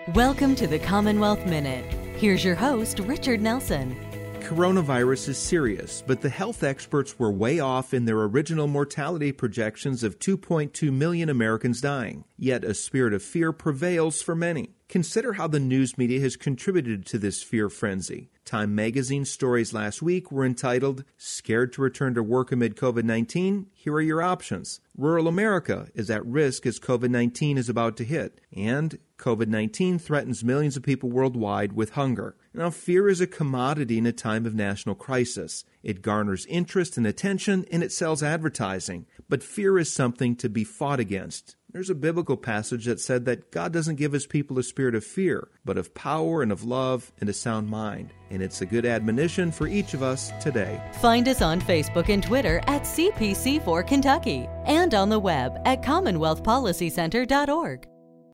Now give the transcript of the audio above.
Welcome to the Commonwealth Minute. Here's your host, Richard Nelson. Coronavirus is serious, but the health experts were way off in their original mortality projections of 2.2 million Americans dying. Yet a spirit of fear prevails for many. Consider how the news media has contributed to this fear frenzy. Time magazine's stories last week were entitled, "Scared to return to work amid COVID-19? Here are your options." Rural America is at risk as COVID-19 is about to hit, and COVID-19 threatens millions of people worldwide with hunger. Now, fear is a commodity in a time of national crisis. It garners interest and attention, and it sells advertising. But fear is something to be fought against. There's a biblical passage that said that God doesn't give His people a spirit of fear, but of power and of love and a sound mind. And it's a good admonition for each of us today. Find us on Facebook and Twitter at CPC4 Kentucky and on the web at CommonwealthPolicyCenter.org.